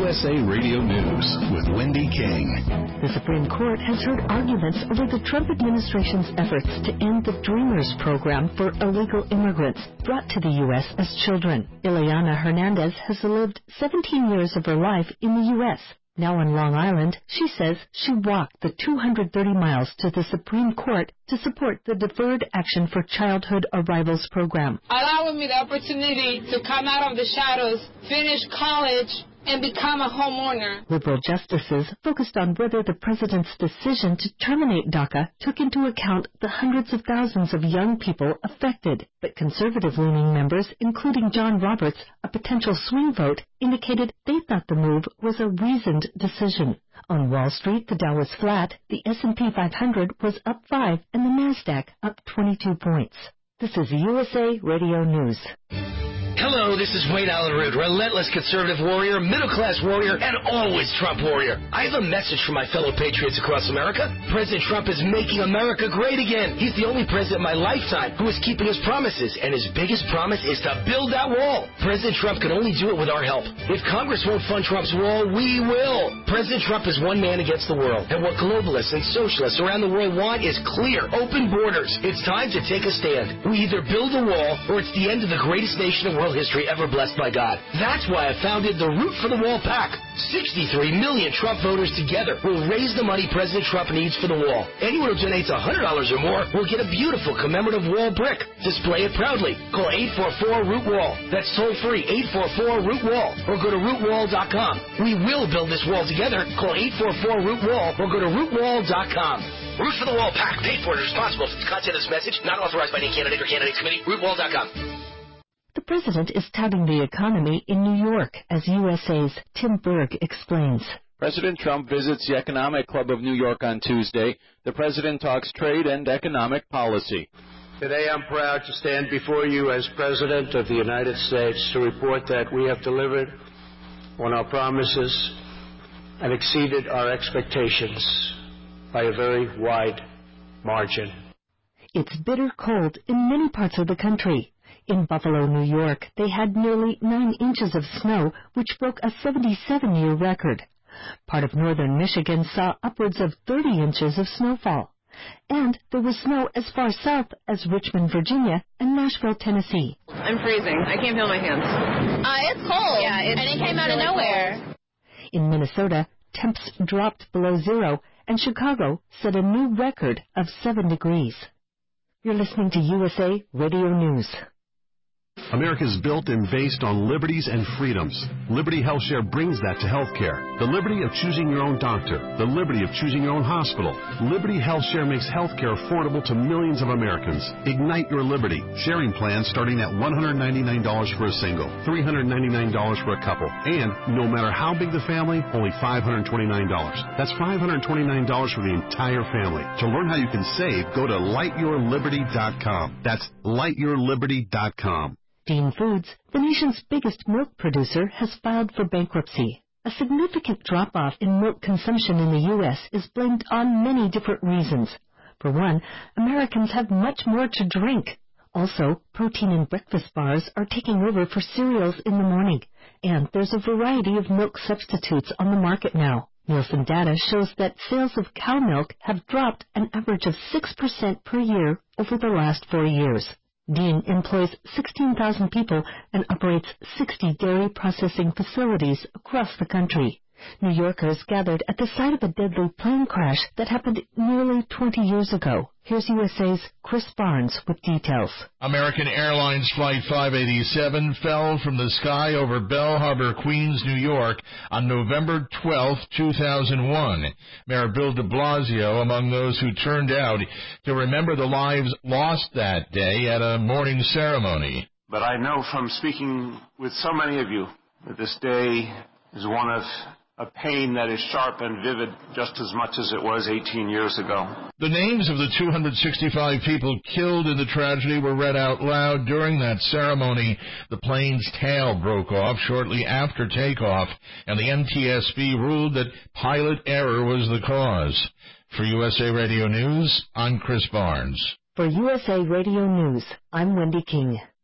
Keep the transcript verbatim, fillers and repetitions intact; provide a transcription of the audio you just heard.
S A Radio News with Wendy King. The Supreme Court has heard arguments over the Trump administration's efforts to end the Dreamers program for illegal immigrants brought to the U S as children. Ileana Hernandez has lived seventeen years of her life in the U S Now on Long Island, she says she walked the two hundred thirty miles to the Supreme Court to support the Deferred Action for Childhood Arrivals program. Allowing me the opportunity to come out of the shadows, finish college, and become a homeowner. Liberal justices focused on whether the president's decision to terminate DACA took into account the hundreds of thousands of young people affected. But conservative-leaning members, including John Roberts, a potential swing vote, indicated they thought the move was a reasoned decision. On Wall Street, the Dow was flat, the S and P five hundred was up five, and the NASDAQ up twenty-two points. This is U S A Radio News. Hello, this is Wayne Allen Root, relentless conservative warrior, middle-class warrior, and always Trump warrior. I have a message for my fellow patriots across America. President Trump is making America great again. He's the only president in my lifetime who is keeping his promises, and his biggest promise is to build that wall. President Trump can only do it with our help. If Congress won't fund Trump's wall, we will. President Trump is one man against the world, and what globalists and socialists around the world want is clear, open borders. It's time to take a stand. We either build a wall, or it's the end of the greatest nation in world history ever blessed by God. That's why I founded the Root for the Wall PAC. sixty-three million Trump voters together will raise the money President Trump needs for the wall. Anyone who donates one hundred dollars or more will get a beautiful commemorative wall brick. Display it proudly. Call eight four four root wall. That's toll free, eight four four root wall. Or go to root wall dot com. We will build this wall together. Call eight four four root wall or go to root wall dot com. Root for the Wall PAC, paid for and responsible for the content of this message, not authorized by any candidate or candidates committee. root wall dot com. The president is touting the economy in New York, as U S A's Tim Berg explains. President Trump visits the Economic Club of New York on Tuesday. The president talks trade and economic policy. Today I'm proud to stand before you as President of the United States to report that we have delivered on our promises and exceeded our expectations by a very wide margin. It's bitter cold in many parts of the country. In Buffalo, New York, they had nearly nine inches of snow, which broke a seventy-seven-year record. Part of northern Michigan saw upwards of thirty inches of snowfall. And there was snow as far south as Richmond, Virginia, and Nashville, Tennessee. I'm freezing. I can't feel my hands. Uh, it's cold. Yeah, it's, and it came it's out really of nowhere. Cold. In Minnesota, temps dropped below zero, and Chicago set a new record of seven degrees. You're listening to U S A Radio News. America is built and based on liberties and freedoms. Liberty HealthShare brings that to healthcare. The liberty of choosing your own doctor. The liberty of choosing your own hospital. Liberty HealthShare makes healthcare affordable to millions of Americans. Ignite your liberty. Sharing plans starting at one hundred ninety-nine dollars for a single, three hundred ninety-nine dollars for a couple, and no matter how big the family, only five hundred twenty-nine dollars. That's five hundred twenty-nine dollars for the entire family. To learn how you can save, go to light your liberty dot com. That's light your liberty dot com. Dean Foods, the nation's biggest milk producer, has filed for bankruptcy. A significant drop-off in milk consumption in the U S is blamed on many different reasons. For one, Americans have much more to drink. Also, protein in breakfast bars are taking over for cereals in the morning. And there's a variety of milk substitutes on the market now. Nielsen data shows that sales of cow milk have dropped an average of six percent per year over the last four years. Dean employs sixteen thousand people and operates sixty dairy processing facilities across the country. New Yorkers gathered at the site of a deadly plane crash that happened nearly twenty years ago. Here's U S A's Chris Barnes with details. American Airlines Flight five eighty-seven fell from the sky over Belle Harbor, Queens, New York on November twelfth, two thousand one. Mayor Bill de Blasio among those who turned out to remember the lives lost that day at a mourning ceremony. But I know from speaking with so many of you that this day is one of a pain that is sharp and vivid just as much as it was eighteen years ago. The names of the two hundred sixty-five people killed in the tragedy were read out loud during that ceremony. The plane's tail broke off shortly after takeoff, and the N T S B ruled that pilot error was the cause. For U S A Radio News, I'm Chris Barnes. For U S A Radio News, I'm Wendy King.